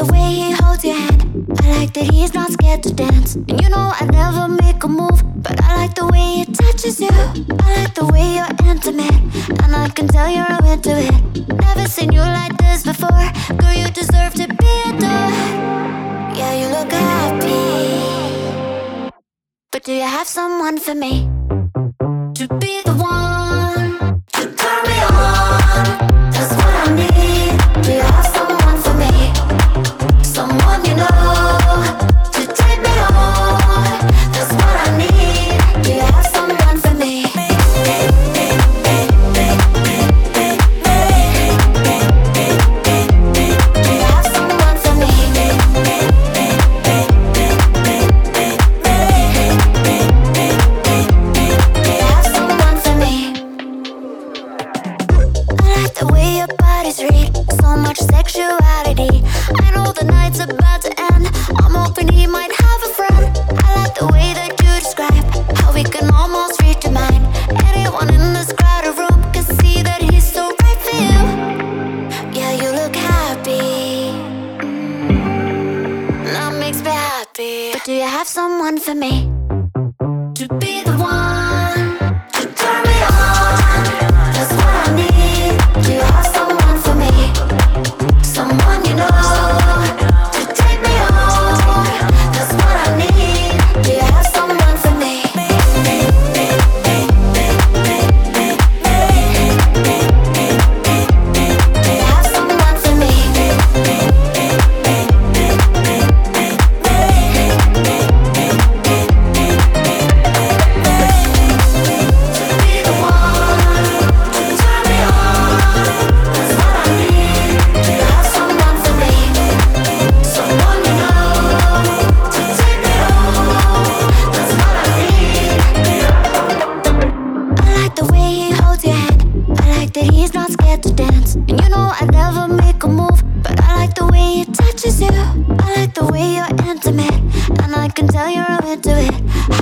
the way he holds your hand. I like that he's not scared to dance. And you know I'd never make a move, but I like the way he touches you. I like the way you're intimate, and I can tell you're into it. Never seen you like this before. Girl, you deserve to be adored. Yeah, you look happy, but do you have someone for me? To be the one to turn me on, that's what I need. Do you have someone for me? Someone you know to take me on, that's what I need. Do you have someone for me? Do you have someone for me? The way your bodies read, so much sexuality. I know the night's about to end, I'm hoping he might have a friend. I like the way that you describe how we can almost read your mind. Anyone in this crowded room can see that he's so right for you. Yeah, you look happy, that makes me happy. But do you have someone for me? To be the one to turn me on, that's what I need. Do you have someone for me? Someone you know to take me on, that's what I need. Do you have someone for me? Do you have someone for me? He's not scared to dance, and you know I'd never make a move, but I like the way he touches you. I like the way you're intimate, and I can tell you're into it.